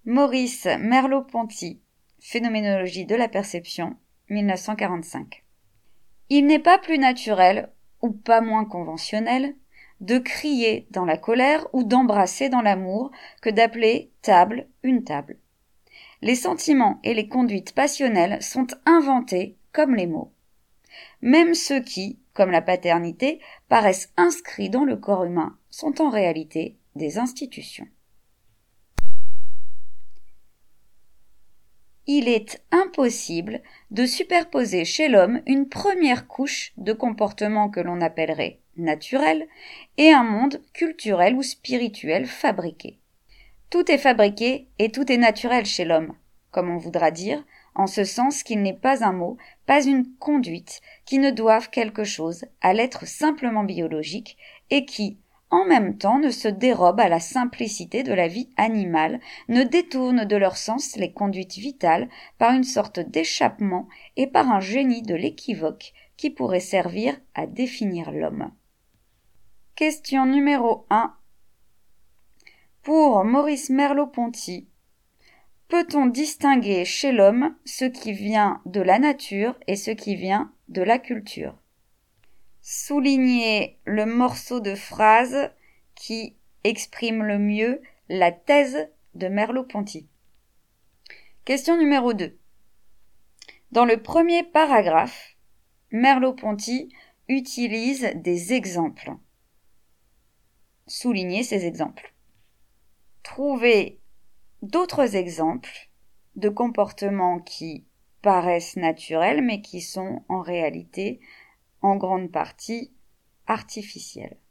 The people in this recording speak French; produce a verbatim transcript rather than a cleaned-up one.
Maurice Merleau-Ponty, Phénoménologie de la perception, mille neuf cent quarante-cinq. Il n'est pas plus naturel, ou pas moins conventionnel, de crier dans la colère ou d'embrasser dans l'amour que d'appeler table une table. Les sentiments et les conduites passionnelles sont inventés comme les mots. Même ceux qui, comme la paternité, paraissent inscrits dans le corps humain sont en réalité des institutions. Il est impossible de superposer chez l'homme une première couche de comportement que l'on appellerait naturel et un monde culturel ou spirituel fabriqué. Tout est fabriqué et tout est naturel chez l'homme, comme on voudra dire, en ce sens qu'il n'est pas un mot, pas une conduite, qui ne doivent quelque chose à l'être simplement biologique et qui, en même temps, ne se dérobent à la simplicité de la vie animale, ne détournent de leur sens les conduites vitales par une sorte d'échappement et par un génie de l'équivoque qui pourrait servir à définir l'homme. Question numéro un. Pour Maurice Merleau-Ponty, peut-on distinguer chez l'homme ce qui vient de la nature et ce qui vient de la culture? Soulignez le morceau de phrase qui exprime le mieux la thèse de Merleau-Ponty. Question numéro deux. Dans le premier paragraphe, Merleau-Ponty utilise des exemples. Soulignez ces exemples. Trouvez d'autres exemples de comportements qui paraissent naturels mais qui sont en réalité en grande partie artificiels.